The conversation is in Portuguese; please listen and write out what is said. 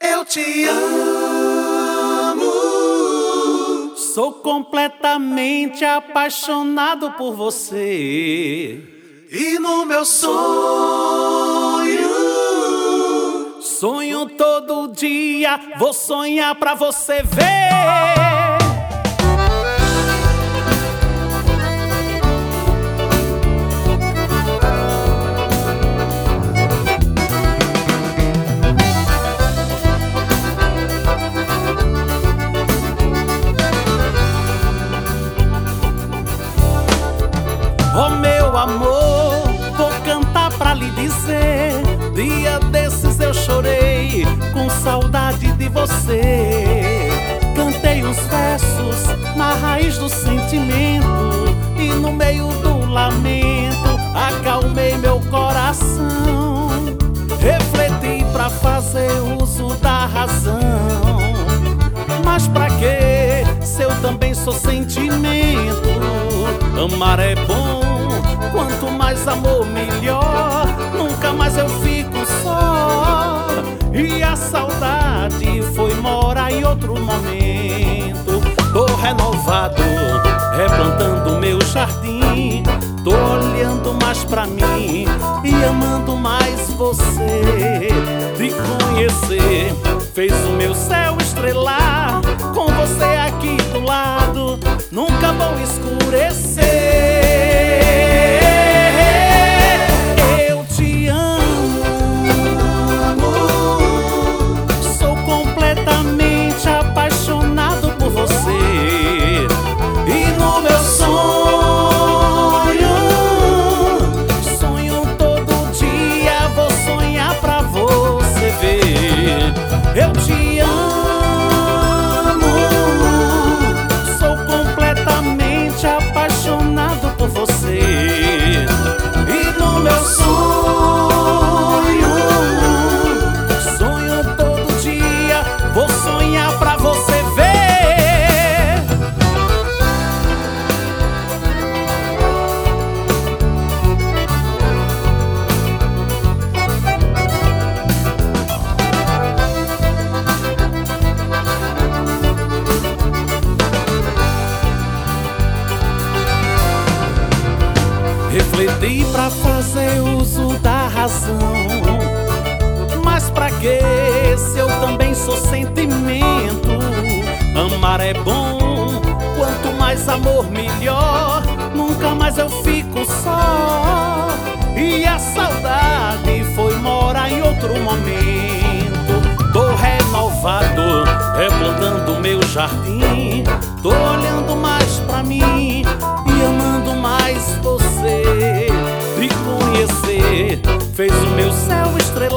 Eu te amo. Sou completamente apaixonado por você. E no meu sonho todo dia, vou sonhar pra você ver. Oh meu amor, vou cantar pra lhe dizer, dia desses eu chorei com saudade de você. Cantei uns versos na raiz do sentimento e no meio do lamento acalmei meu coração. Refleti pra fazer uso da razão, mas pra quê se eu também sou sentimento? Amar é bom, quanto mais amor melhor. Nunca mais eu fico só, e a saudade foi morar em outro momento. Tô renovado, replantando meu jardim. Tô olhando mais pra mim e amando mais você. Te conhecer fez o meu céu estrelar. Com você aqui do lado, nunca vou escurecer. Eu te amo. Sou completamente apaixonado por você. E no meu sonho todo dia, vou sonhar pra você ver. Eu te amo. Sou completamente apaixonado por você. E no meu sonho todo dia, vou sonhar pra você ver. Refleti pra fazer uso da razão, mas pra quê se eu também sou sentimento? Amar é bom, quanto mais amor melhor. Nunca mais eu fico só, e a saudade foi morar em outro momento. Tô renovado, replantando meu jardim. Tô olhando mais pra mim e amando mais você. Te conhecer fez o meu céu estrelar.